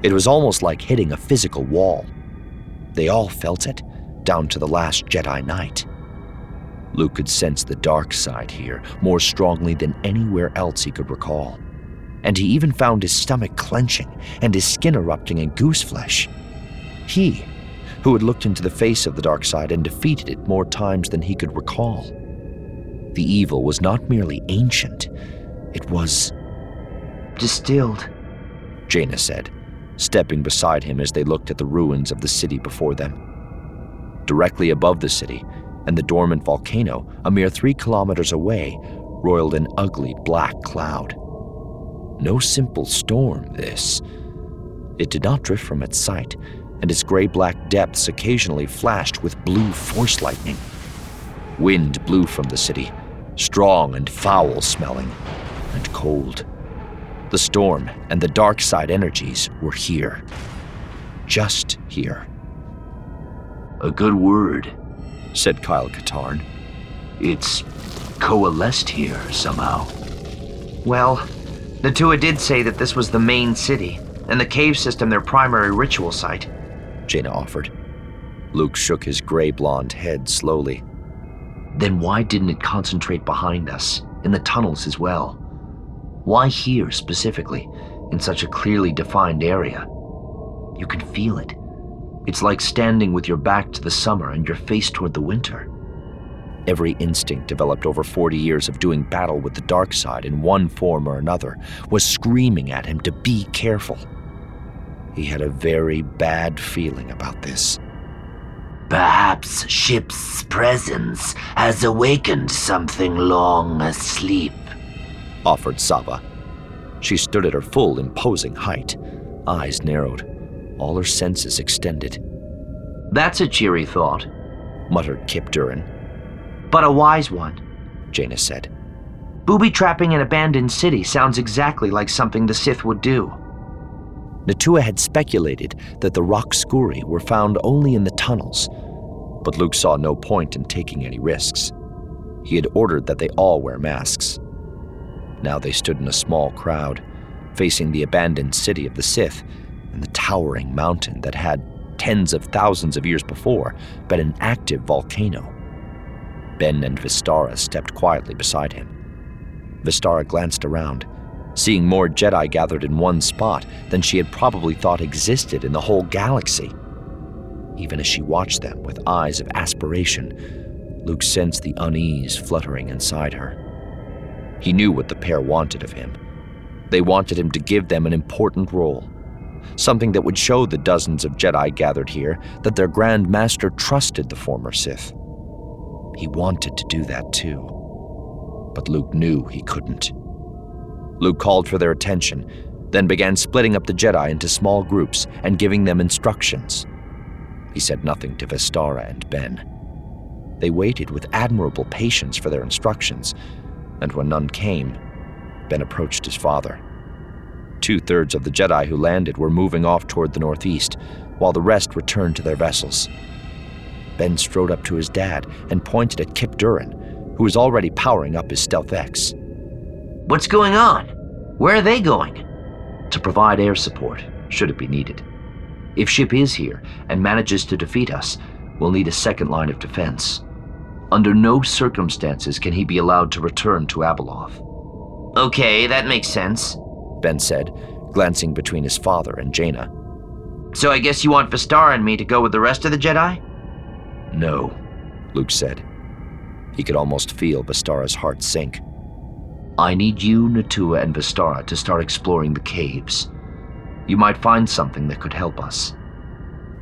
It was almost like hitting a physical wall. They all felt it, down to the last Jedi Knight. Luke could sense the dark side here more strongly than anywhere else he could recall. And he even found his stomach clenching and his skin erupting in goose flesh. He, who had looked into the face of the dark side and defeated it more times than he could recall. The evil was not merely ancient, it was distilled, Jaina said, stepping beside him as they looked at the ruins of the city before them. Directly above the city, and the dormant volcano, a mere 3 kilometers away, roiled an ugly black cloud. No simple storm, this. It did not drift from its site, and its gray-black depths occasionally flashed with blue force lightning. Wind blew from the city, strong and foul-smelling, and cold. The storm and the dark side energies were here. Just here. A good word, said Kyle Katarn. It's coalesced here somehow. Well, Natua did say that this was the main city, and the cave system their primary ritual site, Jaina offered. Luke shook his gray-blonde head slowly. Then why didn't it concentrate behind us, in the tunnels as well? Why here specifically, in such a clearly defined area? You can feel it. It's like standing with your back to the summer and your face toward the winter. Every instinct developed over 40 years of doing battle with the dark side in one form or another was screaming at him to be careful. He had a very bad feeling about this. Perhaps ship's presence has awakened something long asleep, offered Sava. She stood at her full, imposing height, eyes narrowed, all her senses extended. That's a cheery thought, muttered Kyp Durron. But a wise one, Jaina said. Booby-trapping an abandoned city sounds exactly like something the Sith would do. Natua had speculated that the rock scurry were found only in the tunnels, but Luke saw no point in taking any risks. He had ordered that they all wear masks. Now they stood in a small crowd, facing the abandoned city of the Sith and the towering mountain that had, tens of thousands of years before, been an active volcano. Ben and Vistara stepped quietly beside him. Vistara glanced around, seeing more Jedi gathered in one spot than she had probably thought existed in the whole galaxy. Even as she watched them with eyes of aspiration, Luke sensed the unease fluttering inside her. He knew what the pair wanted of him. They wanted him to give them an important role, something that would show the dozens of Jedi gathered here that their Grand Master trusted the former Sith. He wanted to do that too, but Luke knew he couldn't. Luke called for their attention, then began splitting up the Jedi into small groups and giving them instructions. He said nothing to Vistara and Ben. They waited with admirable patience for their instructions, and when none came, Ben approached his father. 2/3 of the Jedi who landed were moving off toward the northeast, while the rest returned to their vessels. Ben strode up to his dad and pointed at Kyp Durron, who was already powering up his Stealth X. What's going on? Where are they going? To provide air support, should it be needed. If ship is here and manages to defeat us, we'll need a second line of defense. Under no circumstances can he be allowed to return to Abeloth. Okay, that makes sense, Ben said, glancing between his father and Jaina. So I guess you want Vistara and me to go with the rest of the Jedi? No, Luke said. He could almost feel Vistara's heart sink. I need you, Natua, and Vistara to start exploring the caves. You might find something that could help us.